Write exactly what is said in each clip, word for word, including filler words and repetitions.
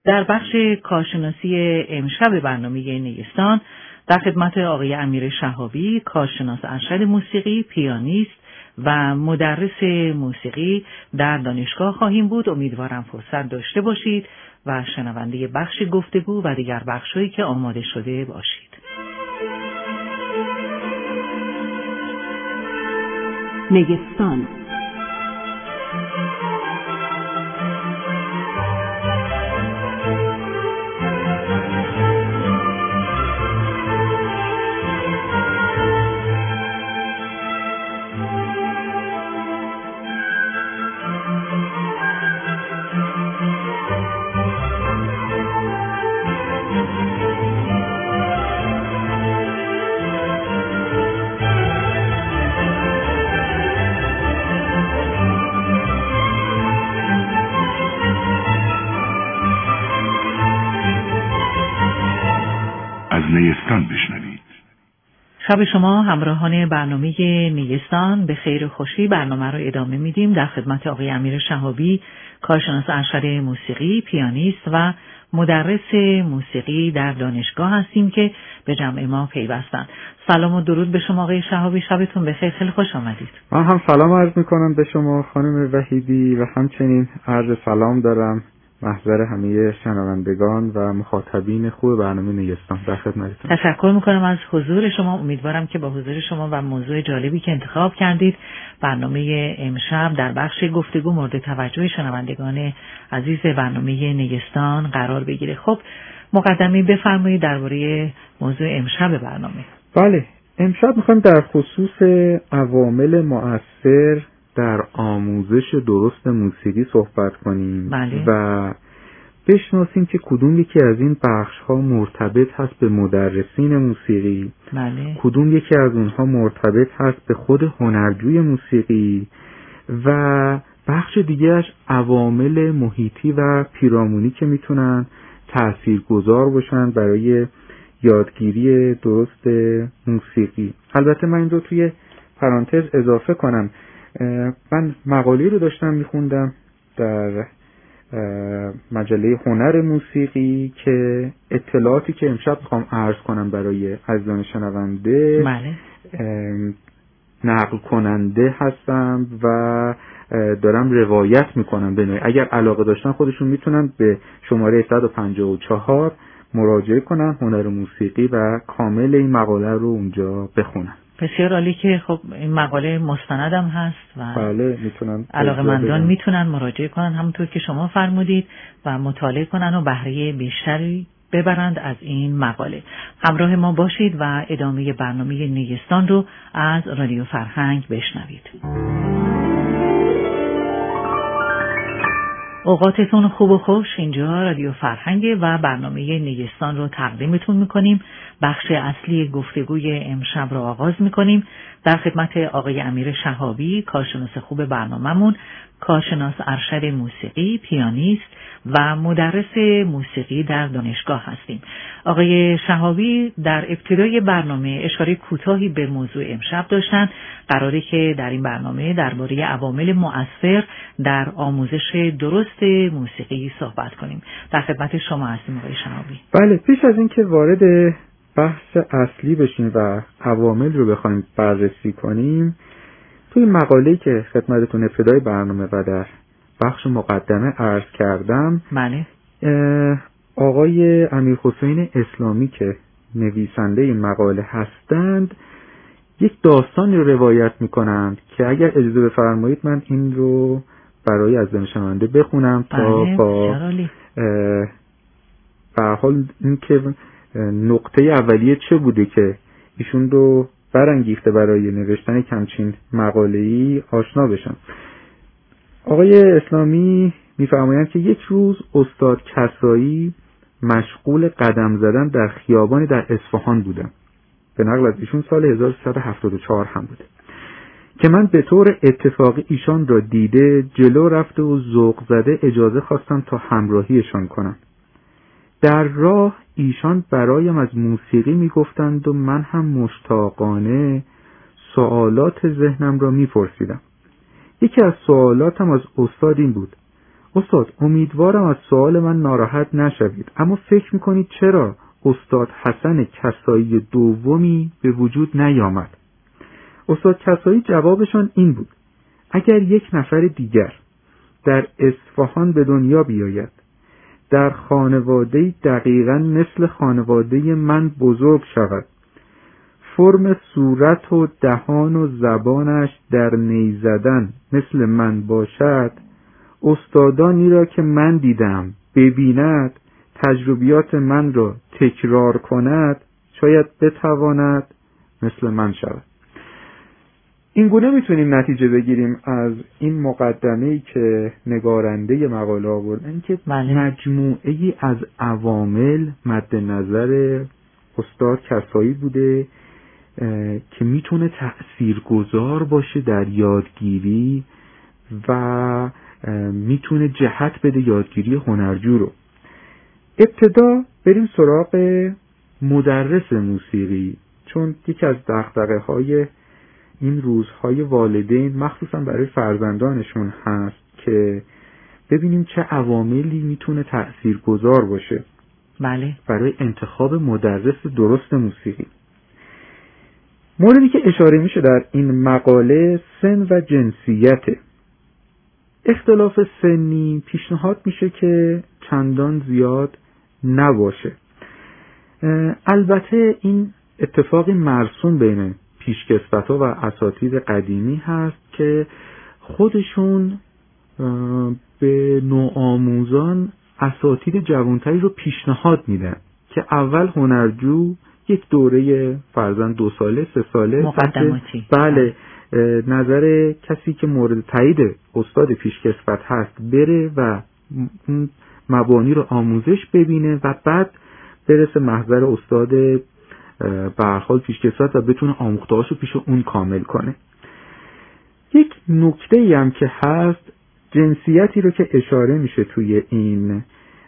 در بخش کارشناسی امشب برنامه نیستان در خدمت آقای امیر شهابی، کارشناس ارشد موسیقی، پیانیست و مدرس موسیقی در دانشگاه خواهیم بود. امیدوارم فرصت داشته باشید و شنونده بخش گفتگو و دیگر بخش‌هایی که آماده شده باشید. نیستان. نیستان بشنوید. شب شما همراهان برنامه نیستان به خیر و خوشی. برنامه رو ادامه میدیم. در خدمت آقای امیر شهابی، کارشناس ارشد موسیقی، پیانیست و مدرس موسیقی در دانشگاه هستیم که به جمع ما پیوستند. سلام و درود به شما آقای شهابی، شبتون بخیر، خیلی خوش آمدید. من هم سلام عرض میکنم به شما خانم وحیدی و همچنین عرض سلام دارم محضر همه شنوندگان و مخاطبین خوب برنامه نیستان. در خدمتتون. تشکر میکنم از حضور شما. امیدوارم که با حضور شما و موضوع جالبی که انتخاب کردید برنامه امشب در بخش گفتگو مورد توجه شنوندگان عزیز برنامه نیستان قرار بگیره. خب مقدمه بفرمایید درباره موضوع امشب برنامه. بله، امشب میخوایم در خصوص عوامل مؤثر در آموزش درست موسیقی صحبت کنیم. بله. و بشناسیم که کدوم یکی از این بخش ها مرتبط هست به مدرسین موسیقی. بله. کدوم یکی از اونها مرتبط هست به خود هنرجوی موسیقی و بخش دیگهش عوامل محیطی و پیرامونی که میتونن تاثیرگذار باشن برای یادگیری درست موسیقی. البته من این رو توی پرانتز اضافه کنم، من مقاله رو داشتم میخوندم در مجله هنر موسیقی که اطلاعاتی که امشب میخوام عرض کنم برای عزیزان شنونده بله. نقل کننده هستم و دارم روایت میکنم به نوعی. اگر علاقه داشتن خودشون میتونن به شماره صد و پنجاه و چهار مراجعه کنن، هنر موسیقی، و کامل این مقاله رو اونجا بخونن. بسیار عالی که خب این مقاله مستندم هست و بله میتونن علاقه‌مندان میتونن مراجعه کنن همونطور که شما فرمودید و مطالعه کنن و بهره بیشتری ببرند از این مقاله. همراه ما باشید و ادامه برنامه نیستان رو از رادیو فرهنگ بشنوید. اوقاتتون خوب و خوش. اینجا رادیو فرهنگ و برنامه نیستان رو تقدیمتون میکنیم. بخش اصلی گفتگوی امشب رو آغاز میکنیم. در خدمت آقای امیر شهابی، کارشناس خوب برنامه‌مون، کارشناس ارشد موسیقی، پیانیست و مدرس موسیقی در دانشگاه هستیم. آقای شهابی در ابتدای برنامه اشاره کوتاهی به موضوع امشب داشتن. قراره که در این برنامه درباره عوامل مؤثر در آموزش درست موسیقی صحبت کنیم. در خدمت شما هستیم آقای شهابی. بله، پیش از اینکه وارد بحث اصلی بشیم و عوامل رو بخوایم بررسی کنیم، توی مقاله‌ای که خدمتتون ابتدای برنامه و در بخش مقدمه عرض کردم، بله، آقای امیرحسین اسلامی که نویسنده این مقاله هستند یک داستانی رو روایت میکنند که اگر اجازه بفرمایید من این رو برای از شنونده بخونم تا بله، با به هر حال این که نقطه اولیه چه بوده که ایشون رو برانگیخته برای نوشتن همچین مقاله‌ای آشنا بشن. آقای اسلامی میفرمایند که یک روز استاد کسرایی مشغول قدم زدن در خیابانی در اصفهان بودم. به نقل از ایشون سال هزار و سیصد و هفتاد و چهار هم بوده که من به طور اتفاقی ایشان را دیده جلو رفته و ذوق زده اجازه خواستم تا همراهیشان کنم. در راه ایشان برایم از موسیقی میگفتند و من هم مشتاقانه سوالات ذهنم را میپرسیدم. یکی از سوالاتم از استاد این بود: استاد امیدوارم از سوال من ناراحت نشوید، اما فکر میکنید چرا استاد حسن کسایی دومی به وجود نیامد؟ استاد کسایی جوابشان این بود: اگر یک نفر دیگر در اصفهان به دنیا بیاید، در خانواده دقیقاً مثل خانواده من بزرگ شود، فرم صورت و دهان و زبانش در نی زدن مثل من باشد، استادانی را که من دیدم ببیند، تجربیات من را تکرار کند، شاید بتواند مثل من شود. این گونه میتونیم نتیجه بگیریم از این مقدمه‌ای که نگارنده مقاله آوردن که مجموعه‌ای از عوامل مد نظر استاد کسایی بوده که میتونه تأثیرگذار باشه در یادگیری و میتونه جهت بده یادگیری هنرجو رو. ابتدا بریم سراغ مدرس موسیقی، چون یکی از دغدغه‌های این روزهای والدین مخصوصا برای فرزندانشون هست که ببینیم چه عواملی میتونه تأثیرگذار باشه بله برای انتخاب مدرس درست موسیقی. موردی که اشاره میشه در این مقاله سن و جنسیته. اختلاف سنی پیشنهاد میشه که چندان زیاد نباشه. البته این اتفاقی مرسوم بین پیشکسوت‌ها و اساتید قدیمی هست که خودشون به نوآموزان اساتید جوانتری رو پیشنهاد میدن که اول هنرجو یک دوره فرضاً دو ساله سه ساله مقدماتی بله نظر کسی که مورد تایید استاد پیشکسوت هست بره و مبانی رو آموزش ببینه و بعد برسه محضر استاد به هر حال پیشکسوت و بتونه آموخته‌هاشو پیش اون کامل کنه. یک نکته‌ای هم که هست، جنسیتی رو که اشاره میشه توی این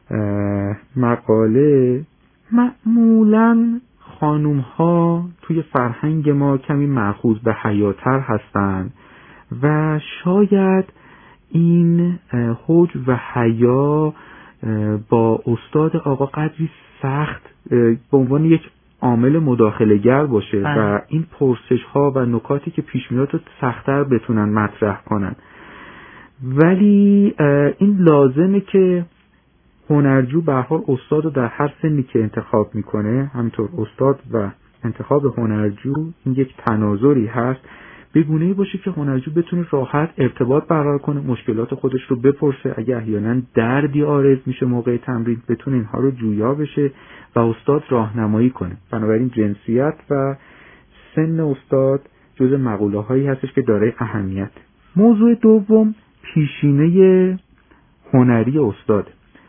مقاله، معمولاً خانوم‌ها توی فرهنگ ما کمی مأخوذ به حیاتر هستن و شاید این حج و حیا با استاد آقا قدری سخت به عنوان یک عامل مداخله گر باشه بله. و این پرسش ها و نکاتی که پیش میاد رو سخت‌تر بتونن مطرح کنن. ولی این لازمه که هنرجو به هر حال استاد رو در هر سنی که انتخاب میکنه، همینطور استاد و انتخاب هنرجو این یک تناظری هست، به گونه‌ای باشه که هنرجو بتونه راحت ارتباط برقرار کنه، مشکلات خودش رو بپرسه، اگه احیانا دردی عارض میشه موقع تمرین بتونه اینها رو جویا بشه و استاد راهنمایی کنه. بنابراین جنسیت و سن استاد جزء مقوله هایی هستش که دارای اهمیت. موضوع دوم پیشینه هنری استاد.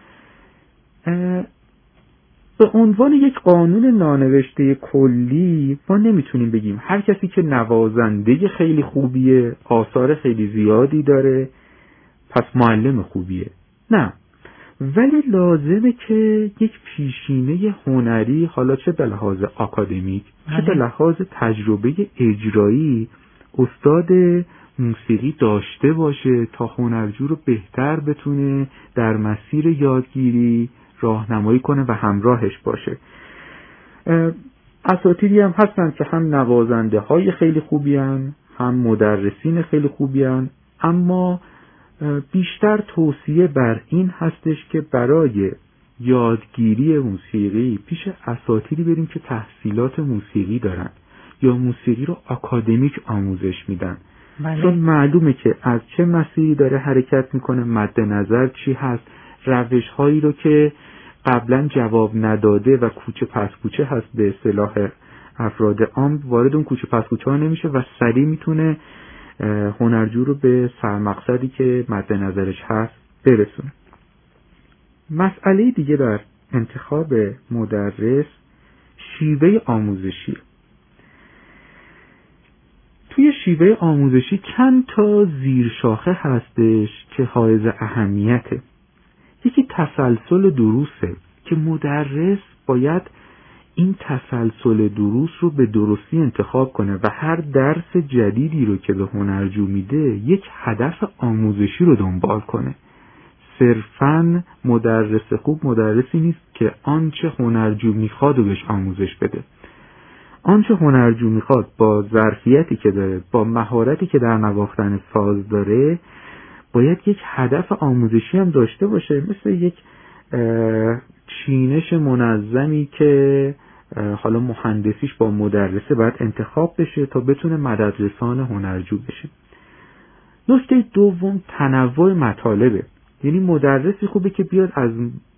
به عنوان یک قانون نانوشته کلی ما نمیتونیم بگیم هر کسی که نوازنده خیلی خوبیه، آثار خیلی زیادی داره، پس معلم خوبیه. نه، ولی لازمه که یک پیشینه هنری، حالا چه به لحاظ آکادمیک چه به لحاظ تجربه اجرایی، استاد موسیقی داشته باشه تا هنرجو رو بهتر بتونه در مسیر یادگیری راهنمایی کنه و همراهش باشه. اساتیدی هم هستن که هم نوازنده های خیلی خوبی هن، هم مدرسین خیلی خوبی هن، اما بیشتر توصیه بر این هستش که برای یادگیری موسیقی پیش اساتیدی بریم که تحصیلات موسیقی دارن یا موسیقی رو آکادمیک آموزش میدن. بله. چون معلومه که از چه مسیری داره حرکت میکنه، مد نظر چی هست، روش هایی رو که قبلا جواب نداده و کوچه پس کوچه هست به اصطلاح افراد عام، وارد اون کوچه پس کوچه ها نمیشه و سریع میتونه هنرجو رو به سرمقصدی که مد نظرش هست برسونه. مسئله دیگه در انتخاب مدرس شیوه آموزشی. توی شیوه آموزشی چند تا زیرشاخه هستش که حائز اهمیته. یکی تسلسل دروسه که مدرس باید این تسلسل دروس رو به درستی انتخاب کنه و هر درس جدیدی رو که به هنرجو میده یک هدف آموزشی رو دنبال کنه. صرفاً مدرس خوب مدرسی نیست که آنچه هنرجو میخواد و بهش آموزش بده. آنچه هنرجو میخواد با ظرفیتی که داره، با مهارتی که در نواختن ساز داره، باید یک هدف آموزشی هم داشته باشه، مثل یک چینش منظمی که حالا مهندسیش با مدرسه باید انتخاب بشه تا بتونه مددرسان هنرجو بشه. نکته دوم تنوع مطالبه، یعنی مدرسی خوبه که بیاد از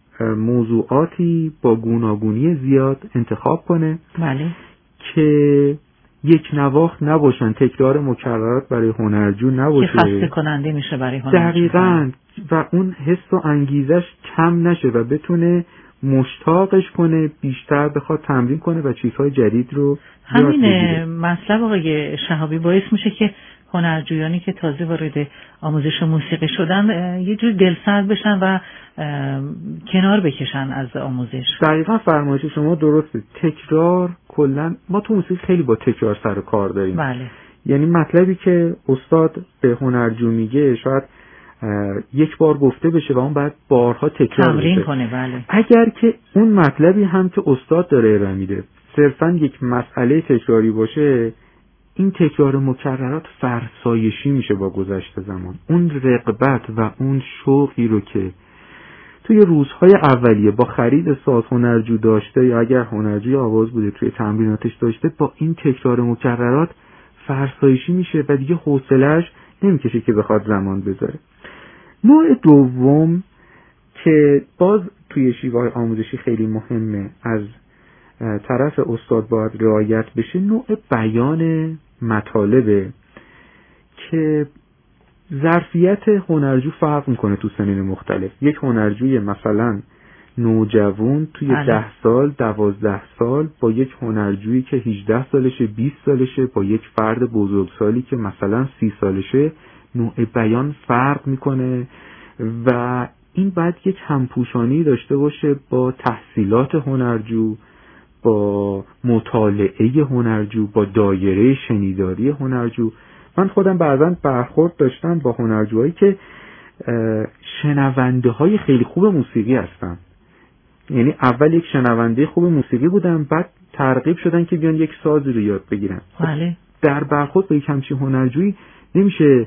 موضوعاتی با گوناگونی زیاد انتخاب کنه. بله. که یک نواخت نباشن، تکرار مکررات برای هنرجو نباشه که خسته کننده میشه برای هنرجو. دقیقاً. و اون حس و انگیزش کم نشه و بتونه مشتاقش کنه، بیشتر بخواد تمرین کنه و چیزهای جدید رو همین مطلب آقای شهابی باعث میشه که هنرجویانی که تازه وارد آموزش موسیقی شدن یه جور دلسرد بشن و کنار بکشن از آموزش. دقیقاً فرمایش شما درسته. تکرار کلاً ما تو موسیقی خیلی با تکرار سر کار داریم. بله. یعنی مطلبی که استاد به هنرجو میگه شاید یک بار گفته بشه و اون بعد بارها تکرار تمرین بشه. کنه. بله. اگر که اون مطلبی هم که استاد داره ارائه میده صرفاً یک مسئله تکراری باشه، این تکرار مکررات فرسایشی میشه با گذشت زمان. اون رغبت و اون شوقی رو که توی روزهای اولیه با خرید ساز هنرجو داشته یا اگر هنرجوی آواز بوده توی تمریناتش داشته، با این تکرار مکررات فرسایشی میشه و دیگه حوصله‌اش نمیکشه که بخواد زمان بذاره. نوع دوم که باز توی شیوه‌های آموزشی خیلی مهمه، از طرف استاد باید رعایت بشه، نوع بیان مطالبه که ظرفیت هنرجو فرق میکنه تو سنین مختلف. یک هنرجوی مثلا نوجوان توی بله. ده سال دوازده سال با یک هنرجویی که هجده سالشه بیست سالشه با یک فرد بزرگسالی که مثلا سی سالشه نوع بیان فرق میکنه و این باید یک همپوشانی داشته باشه با تحصیلات هنرجو، با مطالعه هنرجو، با دایره شنیداری هنرجو. من خودم بعضا برخورد داشتم با هنرجوهایی که شنونده های خیلی خوب موسیقی هستن، یعنی اول یک شنونده خوب موسیقی بودن بعد ترغیب شدن که بیان یک سازی رو یاد بگیرن. بله. در برخورد با یک همچین هنرجویی نمیشه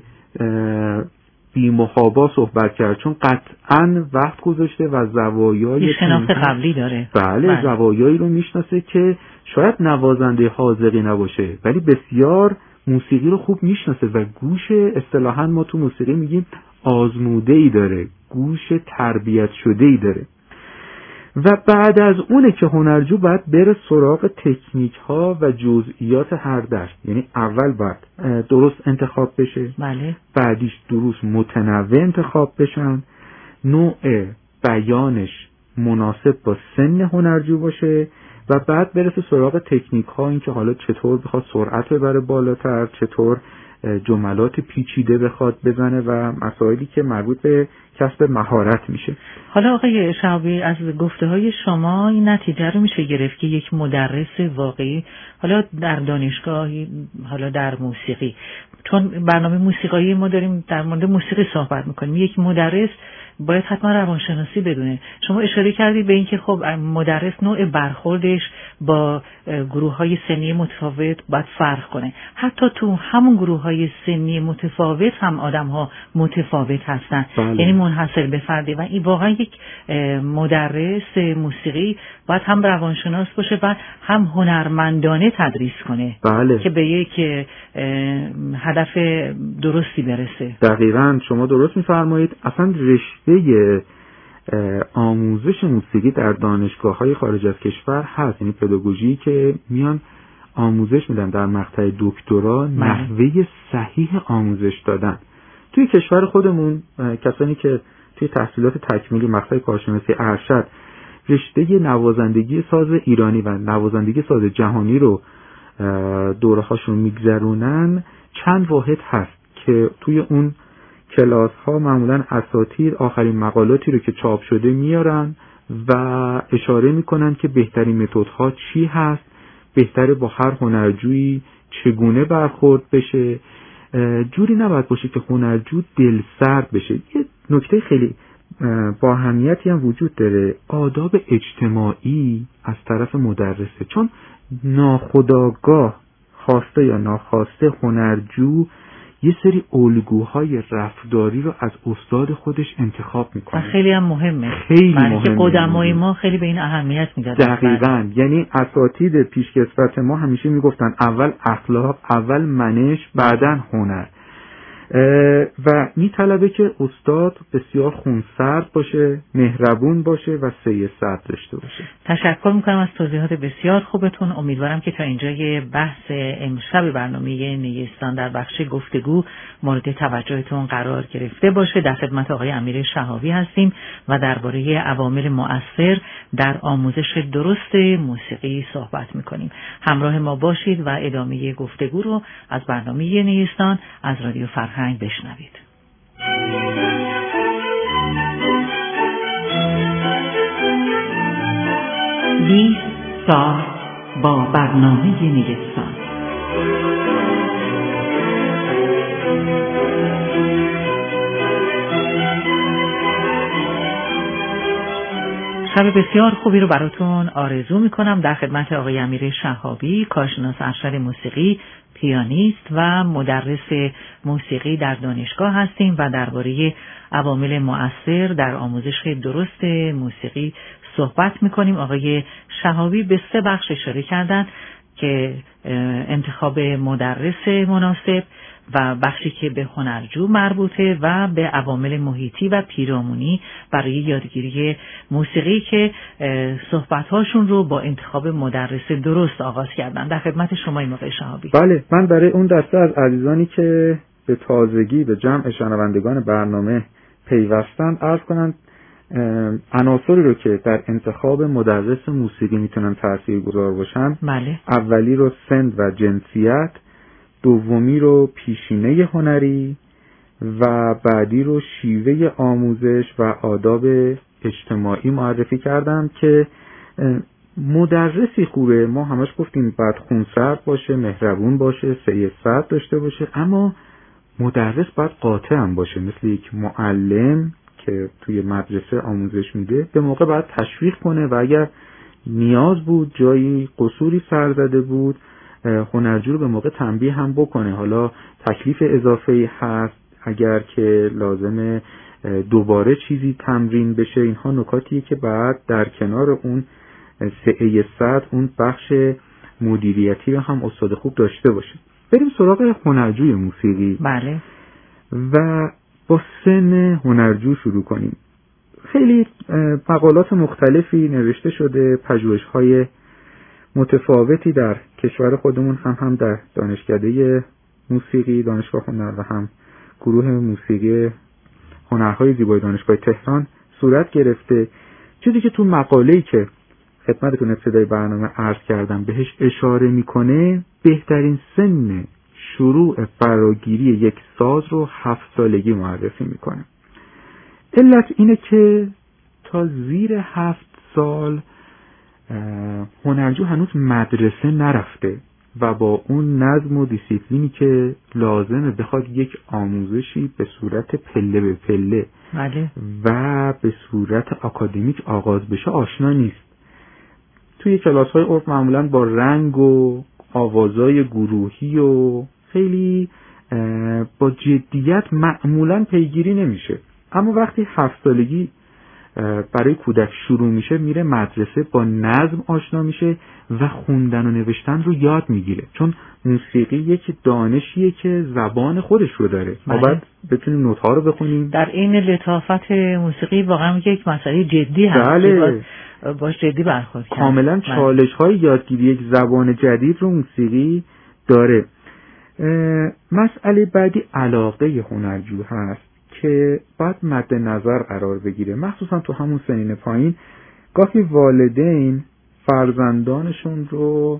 بی محابا صحبت کرد، چون قطعاً وقت گذاشته و زوایای شناخت قبلی داره. بله, بله. زوایایی رو میشناسه که شاید نوازنده حاذقی نباشه ولی بسیار موسیقی رو خوب میشناسه و گوش، اصطلاحاً ما تو موسیقی میگیم آزموده‌ای داره، گوش تربیت شده‌ای داره. و بعد از اونه که هنرجو باید بره سراغ تکنیک ها و جزئیات هر درس. یعنی اول باید درست انتخاب بشه، بله. بعدیش درست متنوع انتخاب بشن، نوع بیانش مناسب با سن هنرجو باشه و بعد برسه سراغ تکنیک ها، این که حالا چطور بخواد سرعت ببره بالاتر، چطور جملات پیچیده بخواد بزنه و مسائلی که مربوط به کسب مهارت میشه. حالا آقای شهابی از گفته های شما این نتیجه رو میشه گرفت که یک مدرس واقعی، حالا در دانشگاهی، حالا در موسیقی، چون برنامه موسیقایی ما داریم در مورد موسیقی صحبت میکنیم، یک مدرس باید حتما روانشناسی بدونه. شما اشاره کردید به اینکه خب مدرس نوع برخوردش با گروه‌های سنی متفاوت باید فرق کنه. حتی تو همون گروه‌های سنی متفاوت هم آدم‌ها متفاوت هستن. بله. یعنی منحصر به فرده و این واقعا یک مدرس موسیقی باید هم روانشناس باشه و هم هنرمندانه تدریس کنه. بله. که به یک هدف درستی برسه. دقیقاً شما درست می‌فرمایید. اصلا رشته آموزش موسیقی در دانشگاه‌های خارج از کشور هست، یعنی پداگوژی که میان آموزش میدن در مقطع دکترا نحوه صحیح آموزش دادن. توی کشور خودمون کسانی که توی تحصیلات تکمیلی مقطع کارشناسی ارشد رشته نوازندگی ساز ایرانی و نوازندگی ساز جهانی رو دوره‌هاشون میگذرونن، چند واحد هست که توی اون کلاس ها معمولا اساتید آخرین مقالاتی رو که چاپ شده میارن و اشاره میکنن که بهترین متدها چی هست، بهتره با هر هنرجویی چگونه برخورد بشه. جوری نباید باشه که هنرجو دلسرد بشه. یه نکته خیلی با اهمیتی هم وجود داره، آداب اجتماعی از طرف مدرسه، چون ناخودآگاه خواسته یا ناخواسته هنرجو یه سری الگوهای رفتاری رو از استاد خودش انتخاب میکنه. خیلی هم مهمه. خیلی مهمه. قدمای ما خیلی به این اهمیت میدادن. دقیقاً. یعنی اساتید پیشکسوت ما همیشه میگفتن اول اخلاق، اول منش، بعدن هنر. و میطلبه که استاد بسیار خونسرد باشه، مهربون باشه و سعی صبر داشته باشه. تشکر میکنم از توضیحات بسیار خوبتون. امیدوارم که تا اینجای بحث امشب برنامه نیستان در بخش گفتگو مورد توجهتون قرار گرفته باشه. در خدمت آقای امیر شهابی هستیم و درباره عوامل مؤثر در آموزش درست موسیقی صحبت میکنیم. همراه ما باشید و ادامه گفتگو رو از برنامه نیستان از رادیو فرهنگ بشنوید. بیست ساعت با برنامه نیستان. شب بسیار خوبی رو براتون آرزو میکنم. در خدمت آقای امیر شهابی، کارشناس ارشد موسیقی، پیانیست و مدرس موسیقی در دانشگاه هستیم و درباره عوامل مؤثر در آموزش درست موسیقی صحبت میکنیم. آقای شهابی به سه بخش اشاره کردن که انتخاب مدرس مناسب و بخشی که به هنرجو مربوطه و به عوامل محیطی و پیرامونی برای یادگیری موسیقی که صحبت‌هاشون رو با انتخاب مدرس درست آغاز کردن. در خدمت شما آقای شهابی. بله، من برای اون دسته از عزیزانی که به تازگی به جمع شنوندگان برنامه پیوستن عرض کنم عناصری رو که در انتخاب مدرس موسیقی میتونن تاثیرگذار باشن. بله. اولی رو سن و جنسیت، دومی رو پیشینه هنری و بعدی رو شیوه آموزش و آداب اجتماعی معرفی کردم که مدرسی خوبه، ما همش گفتیم باید خونسرد باشه، مهربون باشه، سعی صبر داشته باشه، اما مدرس باید قاطع هم باشه، مثل یک معلم که توی مدرسه آموزش میده به موقع باید تشویق کنه و اگر نیاز بود، جایی قصوری سر زده بود، هنرجو رو به موقع تنبیه هم بکنه. حالا تکلیف اضافه‌ای هست، اگر که لازمه دوباره چیزی تمرین بشه، اینها نکاتیه که بعد در کنار اون سعی صد اون بخش مدیریتی رو هم استاد خوب داشته باشه. بریم سراغ هنرجوی موسیقی. بله. و با سن هنرجو شروع کنیم. خیلی مقالات مختلفی نوشته شده، پژوهش‌های متفاوتی در کشور خودمون هم هم در دانشکده موسیقی دانشگاه هنر و هم گروه موسیقی هنرهای زیبای دانشگاه تهران صورت گرفته. چیزی که تو مقاله‌ای که خدمتتون ابتدای برنامه عرض کردم بهش اشاره میکنه، بهترین سن شروع فراگیری یک ساز رو هفت سالگی معرفی میکنه. علت اینه که تا زیر هفت سال هنرجو هنوز مدرسه نرفته و با اون نظم و دیسیپلینی که لازمه بخواد یک آموزشی به صورت پله به پله بله. و به صورت آکادمیک آغاز بشه آشنا نیست. توی کلاس‌های عرف معمولاً با رنگ و آوازهای گروهی و خیلی با جدیت معمولاً پیگیری نمیشه، اما وقتی هفت سالگی برای کودک شروع میشه، میره مدرسه، با نظم آشنا میشه و خوندن و نوشتن رو یاد میگیره، چون موسیقی یک دانشیه که زبان خودش رو داره. ما باید بتونیم نوت‌ها رو بخونیم. در این لطافت موسیقی واقعا یک مسئله جدی هست. بله. باش جدی برخورد کرد. کاملا چالش‌های یادگیری یک زبان جدید رو موسیقی داره. مسئله بعدی علاقه هنرجو هست که باید مد نظر قرار بگیره، مخصوصا تو همون سنین پایین. گاهی والدین فرزندانشون رو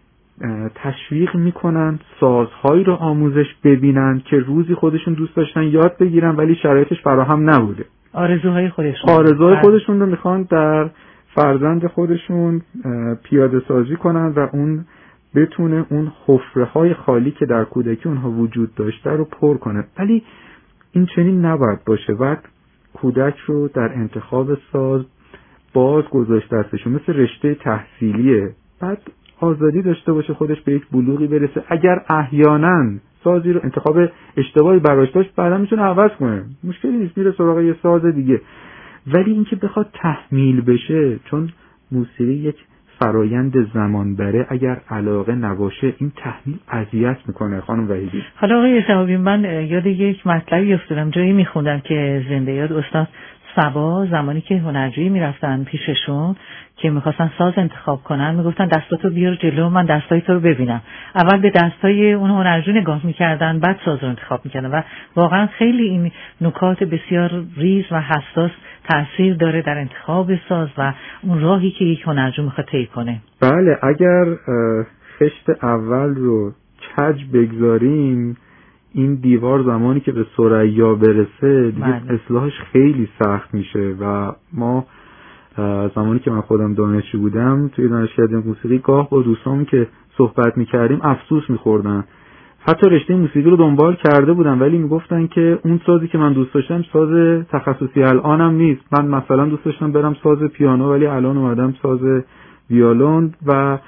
تشویق میکنن سازهایی رو آموزش ببینن که روزی خودشون دوست داشتن یاد بگیرن ولی شرایطش فراهم نبوده. آرزوهای خودشون آرزوهای خودشون رو میخوان در فرزند خودشون پیاده سازی کنن و اون بتونه اون حفره های خالی که در کودکی اونها وجود داشته رو پر کنه، ولی این چنین نباید باشه. باید کودک رو در انتخاب ساز باز گذاشت دستشون، مثل رشته تحصیلیه، بعد آزادی داشته باشه خودش به یک بلوغی برسه، اگر احیانا سازی رو انتخاب اشتباهی براش داشت بعدا میتونه عوض کنه، مشکلی نیست، میره سراغ یه ساز دیگه. ولی اینکه بخواد تحمیل بشه، چون موسیقی یک فرایند زمان بره، اگر علاقه نباشه این تحمیل اذیت میکنه. خانم وحیدی، حالا آقای شهابی، من یاد یک مطلبی افتادم، جایی میخوندم که زنده یاد استاد صبا زمانی که هنرجویی میرفتن پیششون که میخواستن ساز انتخاب کنن، میگفتن دستاتو بیار جلو من دستای تو رو ببینم. اول به دستای اون هنرجو نگاه میکردن، بعد ساز رو انتخاب میکردن و واقعا خیلی این نکات بسیار ریز و حساس تأثیر داره در انتخاب ساز و اون راهی که یک هنرجو میخواد طی کنه. بله، اگر خشت اول رو کج بگذاریم، این دیوار زمانی که به ثریا برسه دیگه بله. اصلاحش خیلی سخت میشه و ما زمانی که من خودم دانشجو بودم توی دانشکده موسیقی، گاه با دوستامون که صحبت میکردیم افسوس میخوردن. حتی رشته موسیقی رو دنبال کرده بودن ولی میگفتن که اون سازی که من دوست داشتم ساز تخصصی الانم نیست. من مثلا دوست داشتم برم ساز پیانو ولی الان اومدم ساز ویولون و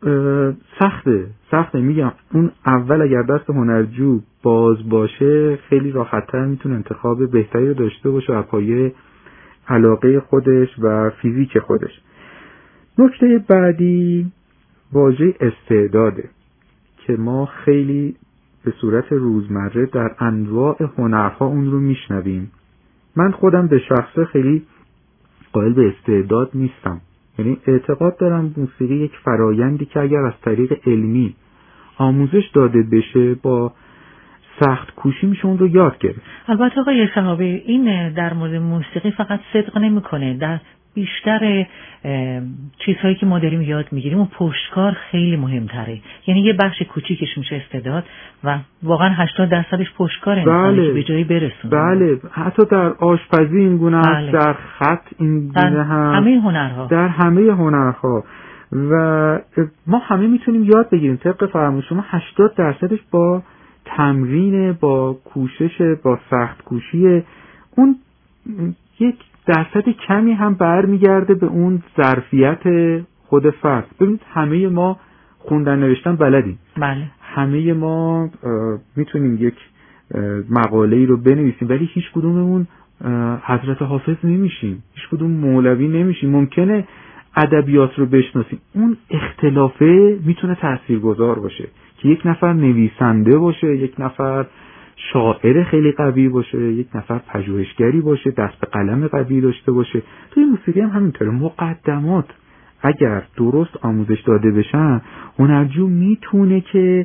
سخته سخته میگم اون اول اگر دست هنرجو باز باشه خیلی راحت‌تر میتونه انتخاب بهتری رو داشته باشه از پایه علاقه خودش و فیزیک خودش. نکته بعدی واژه استعداده که ما خیلی به صورت روزمره در انواع هنرها اون رو میشنویم. من خودم به شخصه خیلی قائل به استعداد نیستم، یعنی اعتقاد دارم موسیقی یک فرایندی که اگر از طریق علمی آموزش داده بشه با سخت کوشی میشه اون رو یاد گرفت. البته آقای شهابی این در مورد موسیقی فقط صدق نمیکنه، در بیشتر چیزهایی که ما داریم یاد میگیریم و پشتکار خیلی مهمتره. یعنی یه بخش کوچیکش میشه استعداد و واقعا هشتاد درصدش پشتکار انسانی که به جایی برسونه. بله، حتی در آشپزی این گونه است، بله. در خط این گونه هست، همه هنرها، در همه هنرها و ما همه میتونیم یاد بگیریم. طبق فرمایش شما هشتاد درصدش با تمرین، با کوشش، با سخت کوشی، اون یک درصد کمی هم برمیگرده به اون ظرفیت خود فرد. ببینید همه ما خوندن نوشتن بلدیم، بله. همه ما میتونیم یک مقاله‌ای رو بنویسیم ولی هیچ کدوممون حضرت حافظ نمیشیم، هیچ کدوم مولوی نمیشیم. ممکنه ادبیات رو بشناسیم، اون اختلافه میتونه تاثیرگذار باشه که یک نفر نویسنده باشه، یک نفر شاعر خیلی قوی باشه، یک نفر پژوهشگری باشه، دست به قلم قوی داشته باشه. توی موسیقی هم همینطوره. مقدمات اگر درست آموزش داده بشن، هنرجو میتونه که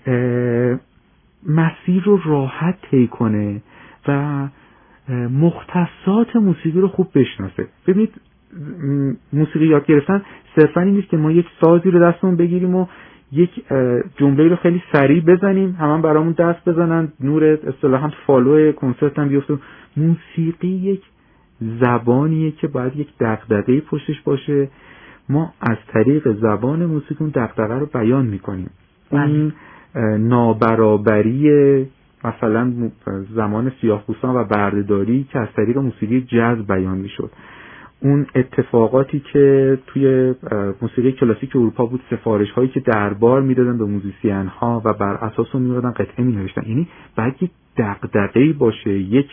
مسیر رو راحت طی کنه و مختصات موسیقی رو خوب بشناسه. ببینید موسیقی یاد گرفتن صرفا این نیست که ما یک سازی رو دستمون بگیریم و یک جمله رو خیلی سریع بزنیم، همون برامون دست بزنن، نور اصطلاحاً فالو کنسرت هم بیفته. موسیقی یک زبانیه که باید یک دغدغه‌ای پشتش باشه. ما از طریق زبان موسیقی اون دغدغه رو بیان میکنیم. اون نابرابری مثلا زمان سیاه‌پوستان و بردهداری که از طریق موسیقی جاز بیان میشد، اون اتفاقاتی که توی موسیقی کلاسیک اروپا بود، سفارش هایی که دربار میدادن به موزیسین ها و بر اساس اون میدادن قطعه می نوشتن. یعنی باید یک دغدغه‌ای باشه، یک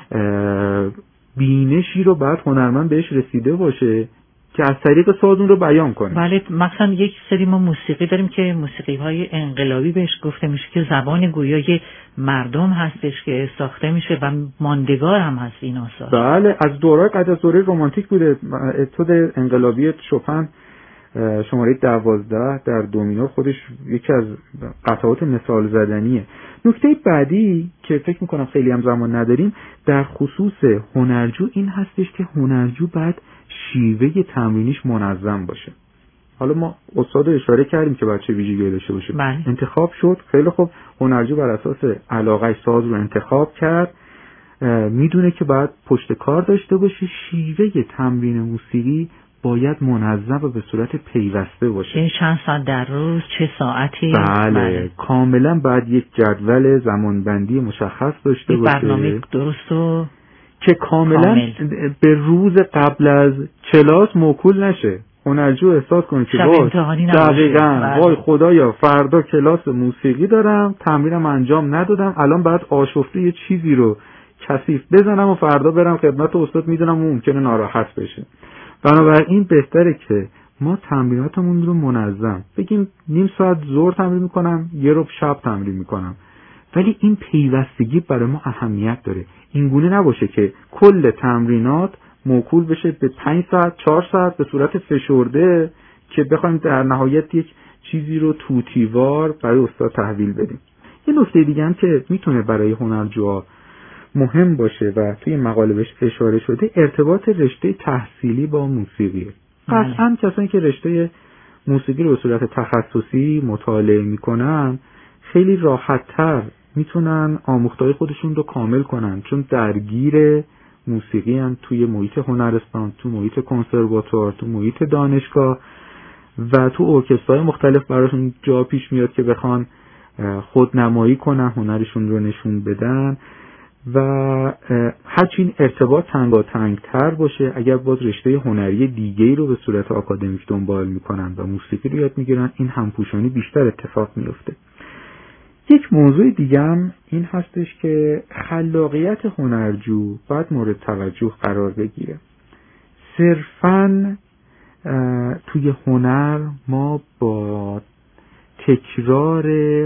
بینشی رو باید هنرمند بهش رسیده باشه که از طریق ساز اون رو بیان کنه. بله، مثلا یک سری ما موسیقی داریم که موسیقی های انقلابی بهش گفته میشه که زبان گویای مردم هستش که ساخته میشه و ماندگار هم هست این آثار. بله، از دوره قد از دوره رمانتیک بوده. اتود انقلابی شوپن شماره دوازده در دومینو خودش یکی از قطعات مثال زدنیه. نکته بعدی که فکر میکنم خیلی هم زمان نداریم در خصوص هنرجو این هستش که هنرجو باید شیوه تمرینیش منظم باشه. حالا ما استاد اشاره کردیم که باید چه ویژگی داشته باشه. بله. انتخاب شد، خیلی خوب، هنرجو بر اساس علاقه ساز رو انتخاب کرد، میدونه که باید پشت کار داشته باشه. شیوه تمرین موسیقی باید منظم و به صورت پیوسته باشه. این چند ساعت در روز، چه ساعتی؟ بله, بله. کاملا باید یک جدول زمانبندی مشخص داشته باشه. برنامه درست و که کاملا کامل. به روز قبل از کلاس موکول نشه. هنرجو احساس کنه که وای دقیقاً وای خدایا فردا کلاس موسیقی دارم، تمرینم انجام ندادم، الان باید آشفته یه چیزی رو کثیف بزنم و فردا برم خدمت استاد، میدونم ممکنه ناراحت بشه. بنابراین بهتره که ما تمریناتمون رو منظم بگیم نیم ساعت ظهر تمرین میکنم، یه ربع شب تمرین میکنم، ولی این پیوستگی برای ما اهمیت داره. این گونه نباشه که کل تمرینات موکول بشه به پنج ساعت چهار ساعت به صورت فشرده که بخوایم در نهایت یک چیزی رو توتیوار برای استاد تحویل بدیم. یه نکته دیگه هم که میتونه برای هنرجوها مهم باشه و توی مقاله بهش اشاره شده، ارتباط رشته تحصیلی با موسیقی. قطعاً کسانی که رشته موسیقی رو به صورت تخصصی مطالعه میکنن خیلی راحت‌تر میتونن آموخته‌های خودشون رو کامل کنن، چون درگیر موسیقی هم توی محیط هنرستان، تو محیط کنسرواتوار، تو محیط دانشگاه و تو ارکسترهای مختلف براشون جا پیش میاد که بخوان خودنمایی کنن، هنرشون رو نشون بدن و هرچی این ارتباط تنگاتنگ‌تر باشه، اگر باز رشته هنری دیگه‌ای رو به صورت آکادمیک دنبال میکنن و موسیقی رو یاد میگیرن، این همپوشانی بیشتر اتفاق میفته. یک موضوع دیگه هم این هستش که خلاقیت هنرجو باید مورد توجه قرار بگیره. صرفاً توی هنر ما با تکرار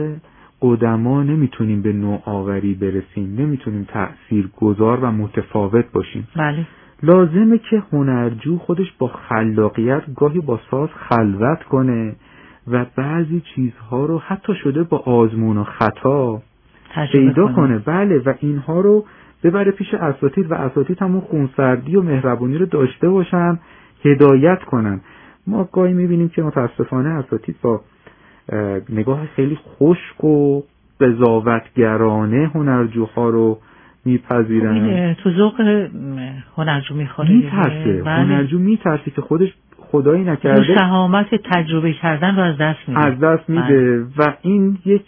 قدما نمیتونیم به نوآوری برسیم، نمیتونیم تأثیرگذار و متفاوت باشیم. بله. لازمه که هنرجو خودش با خلاقیت گاهی با ساز خلوت کنه و بعضی چیزها رو حتی شده با آزمون و خطا پیدا کنه. کنه بله و اینها رو ببره پیش اساتید و اساتید همون خونسردی و مهربونی رو داشته باشن، هدایت کنن. ما گاهی میبینیم که متاسفانه اساتید با نگاه خیلی خشک و قضاوتگرانه هنرجوها رو میپذیرن. تو ذوق هنرجو میخوره، میترسه هنرجو میترسه که خودش خدایی نکرده شهامت تجربه کردن رو از دست میده از دست میده و این یک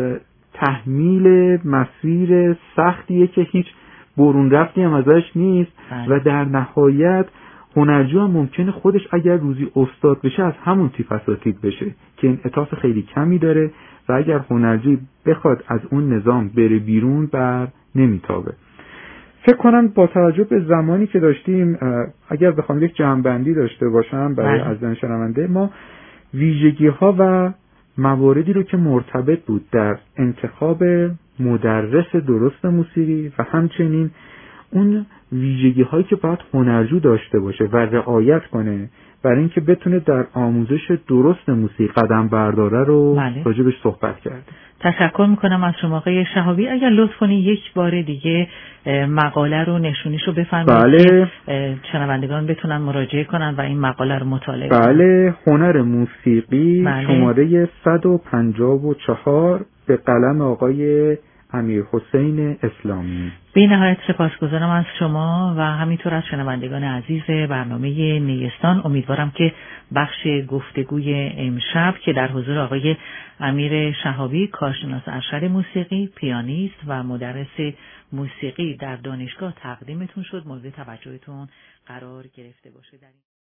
تحمیل مسیر سختیه که هیچ برون رفتی هم ازش نیست. بله. و در نهایت هنرجو هم ممکنه خودش اگر روزی استاد بشه از همون تیپ اساتید بشه که انعطاف خیلی کمی داره و اگر هنرجو بخواد از اون نظام بره بیرون بر نمیتابه. فکر کنم با توجه به زمانی که داشتیم اگر بخوام یک جمع‌بندی داشته باشم برای از شنونده ما، ویژگی ها و مواردی رو که مرتبط بود در انتخاب مدرس درست موسیقی و همچنین اون ویژگی هایی که باید هنرجو داشته باشه و رعایت کنه برای اینکه بتونه در آموزش درست موسیقی قدم برداره رو راجبش صحبت کرد. تشکر میکنم از شما آقای شهابی. اگر لطف کنی یک بار دیگه مقاله رو نشونیشو بفرمایید. بله. که شنوندگان بتونن مراجعه کنن و این مقاله رو مطالعه کنن. بله. هنر موسیقی. بله. شماره صد و پنجاه و چهار به قلم آقای امیرحسین اسلامی. بی نهایت سپاسگزارم از شما و همینطور از شنوندگان عزیز برنامه نیستان. امیدوارم که بخش گفتگوی امشب که در حضور آقای امیر شهابی، کارشناس ارشد موسیقی، پیانیست و مدرس موسیقی در دانشگاه تقدیمتون شد، مورد توجهتون قرار گرفته باشه. در